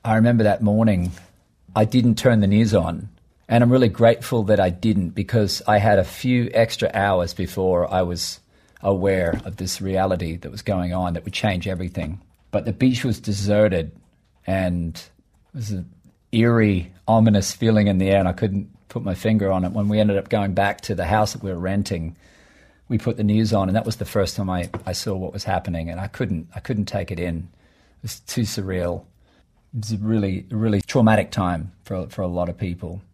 I remember that morning, I didn't turn the news on. And I'm really grateful that I didn't, because I had a few extra hours before I was aware of this reality that was going on that would change everything. But the beach was deserted, and it was an eerie, ominous feeling in the air, and I couldn't put my finger on it. When we ended up going back to the house that we were renting, we put the news on, and that was the first time I saw what was happening, and I couldn't take it in. It was too surreal. It was a really traumatic time for a lot of people.